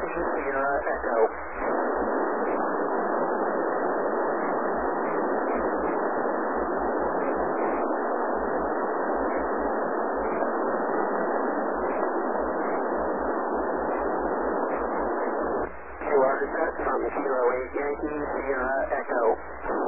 Sierra Echo. Set from Kilo 8 Yankee Sierra Echo.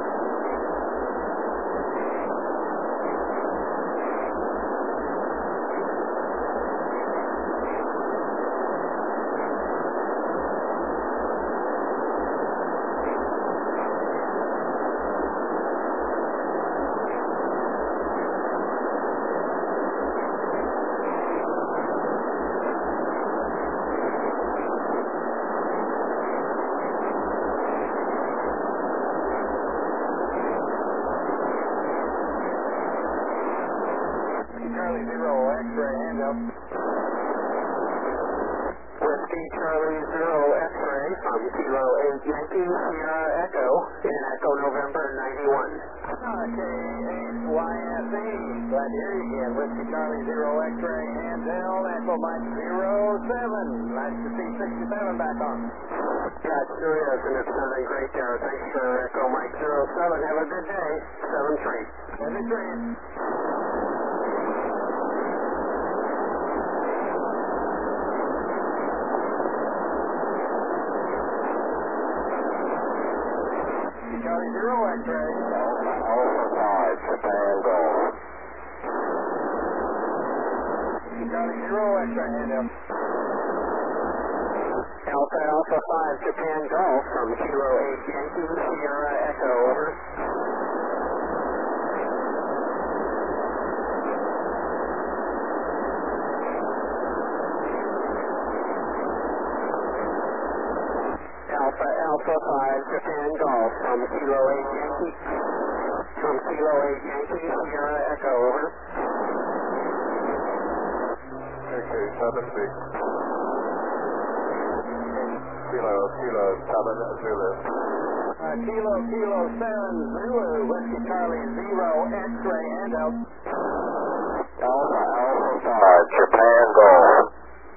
Charlie Zero X-ray, hand up. Whiskey Charlie Zero X-ray from Kilo 8 Yankee Sierra Echo in Echo November 91. KHYSE, glad to hear you again. Whiskey Charlie Zero X-ray, hand down, Echo Mike 07. Nice to see 67 back on. Yeah, it sure is, and it's sounding great there. Thanks for Echo Mike 07. Have a good day. 7-3. 7-3. Charlie Zero X-ray. Alpha 5, Japan Golf. Charlie Zero X-ray, hand up. Alpha 5 Japan Golf from Kilo 8 Yankee Sierra Echo, over. Alpha 5 Japan Golf from Kilo 8 Yankee. From Kilo 8 Yankee Sierra Echo, over. Okay, 7-6. Kilo 7 Zulu. Kilo 7 Zulu, Whiskey Charlie Zero X-ray, hand up. Alpha 5, Japan Golf.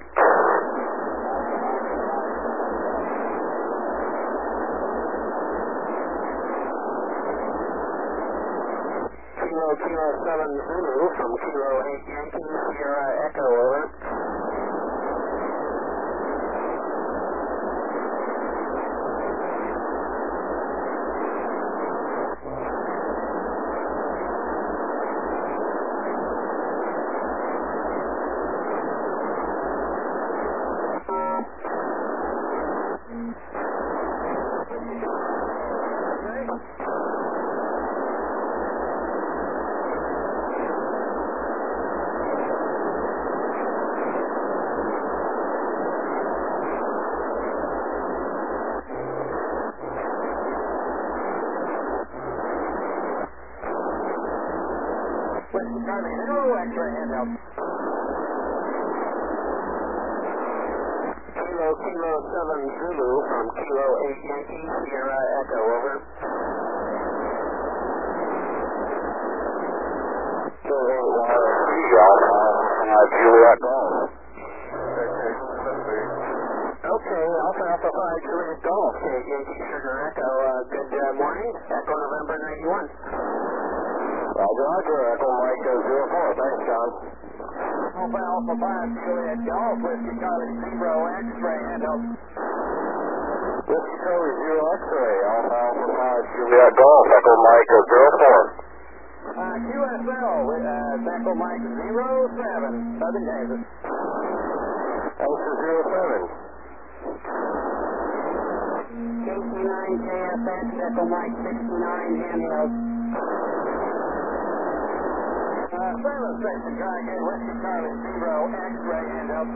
Kilo 7 Zulu from Kilo 8 Yankee Sierra Echo, over. Whiskey Charlie Zero X-ray, hand up. Kilo 7 Zulu from Kilo 8 Yankee Sierra Echo, over. Juliet Golf. Okay, Alpha 5 Juliet Golf, Yankee Sugar Echo, good morning. Echo November 91. Roger, Echo Mike 04. Thanks, John. Alpha 5 Juliet Golf, Whiskey Charlie Zero X-ray, hand up. Whiskey Charlie Zero X-ray. Alpha 5 Juliet Golf. Echo Mike 04. QSL, Echo Mike 07, Southern Kansas. Alpha 07. KC9 KFX, Echo Mike 69, handheld. Salem Station, try again, Whiskey Charlie Zero X-ray, hand up.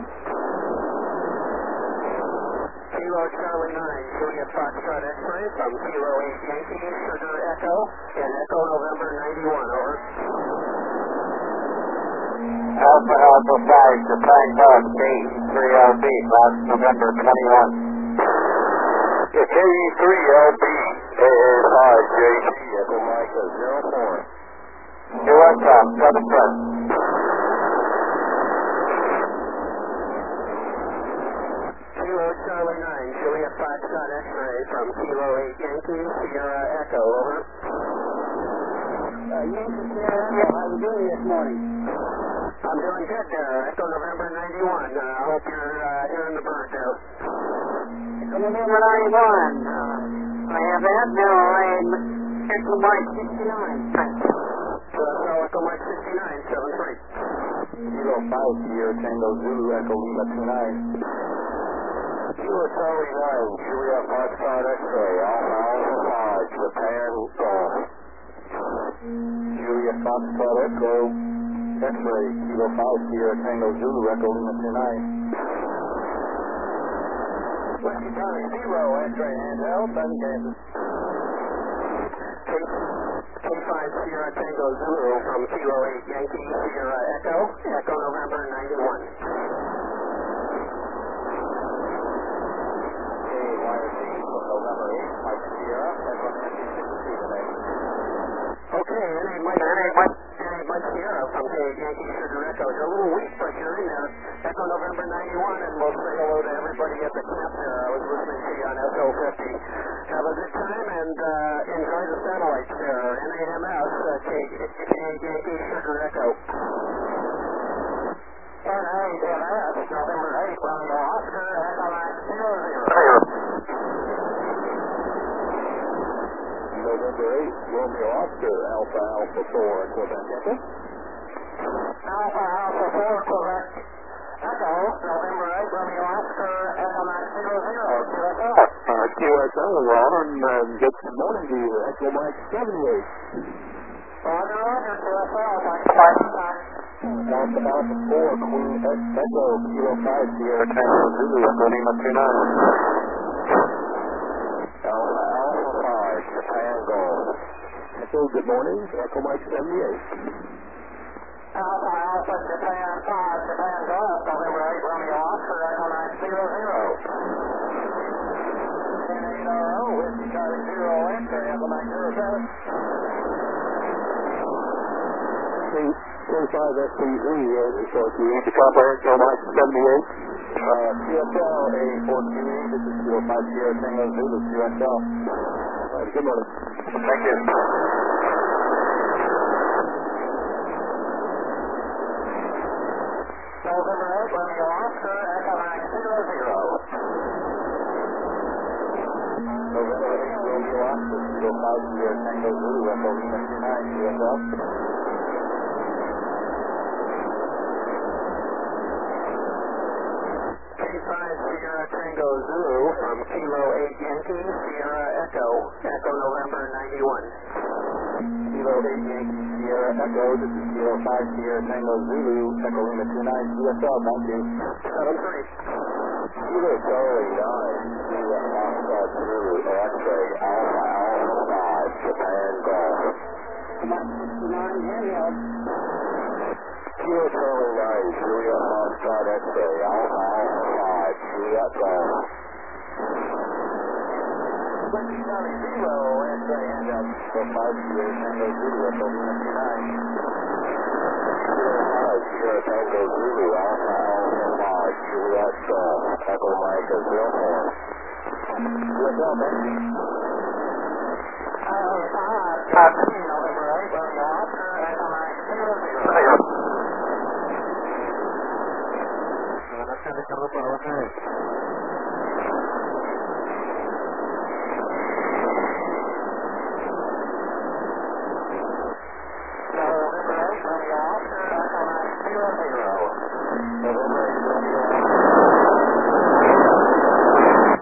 Kilo Charlie 9 Juliet Foxtrot X-ray from Kilo 8 Yankee Sugar Echo in Echo November 91, over. Alpha 5 Japan Golf Gate 3LB, last November 21. KE3LB, AA5JG, Echo Mike 04. US 7 press. Kilo Charlie Foxtrot X-ray from Kilo 8 Yankee, Sierra Echo, over. Yankee Sierra Echo, how you doing this morning? I'm doing good there. Echo November 91. I hope you're hearing the bird there. Echo November 91. I have that. Now I am Echo Mike 69. So Echo Mike 69, 73. Kilo 5 Sierra Tango Zulu Echo Lima 29. Kilo Charlie 9 Juliet Foxtrot X-ray Alpha Alpha 5 Japan Golf. Juliet Foxtrot Echo X-ray Kilo 5 Sierra Tango Zulu Echo Lima 29. Whiskey Charlie 0 X-ray handheld, Southern Kansas. K5 Sierra Tango Zulu from Kilo 8 Yankee, Sierra Echo, Echo November 91. KYRC from November 8 Mike Sierra Echo Yankee 62 today. Okay, Mike Sierra from K8 Yankee, Sugar Echo. You're a little weak, but you're in there. Echo November 91, and we'll say hello to everybody at the camp there. I was listening to you on SO50. Have a good time and enjoy the satellites there. NAMS, K8 Yankee, Sugar Echo. NAMS, November 8, Romeo Oscar, Echo 900. November 8 Romeo Oscar Alpha Alpha 4 Quebec Echo. Alpha Alpha 4 Quebec Echo, November 8 Romeo Oscar, Echo 900, QSL. QSL, Ron, good morning to you. Echo Mike 78. Roger, QSL, thanks for contact. Alpha Alpha 4 Queen Echo Kilo 5 Sierra Tango Zulu Echo Lima 29. Alpha Alpha 5 Japan Golf. Echo, good morning. Echo Mike 78. Alpha Alpha Japan 5 Japan Golf, November 8 Romeo Oscar, Echo 900. N8RO, Whiskey Charlie 0 X-ray, Echo 907. 25 SPZ, so if you need to copy Echo Mike 78. QSL A4QE, this is Kilo 5 Sierra Tango Zulu, QSL. Good morning. Thank you. November 8 Romeo Oscar, Echo 900. November 8 Romeo Oscar, Kilo 5 Sierra Tango Zulu, Echo Lima 29, QSL. K5 Sierra Tango Zulu from Kilo 8 Yankee, Sierra Echo, Echo November 91. Kilo 8 Yankee Sierra Echo, this is Kilo 5 Sierra Tango Zulu, Echo Lima 29, QSL, thank you. 73. Kilo Charlie 9, Sierra Foxtrot Zulu, X-ray, Alpha Alpha 5, Japan Golf. Mike 69 handheld. Kilo Charlie 9, Juliet Foxtrot X-ray, Alpha Alpha 5, Juliet Golf. Whiskey Charlie 0 X-ray handheld. Kilo 5 Sierra Tango Zulu, Echo Lima 29. Kilo 5 Sierra Tango Zulu, Alpha Alpha 5, Juliet Golf, Echo Mike 04. QSL, thank you. November 8 Romeo Oscar, Echo 900. November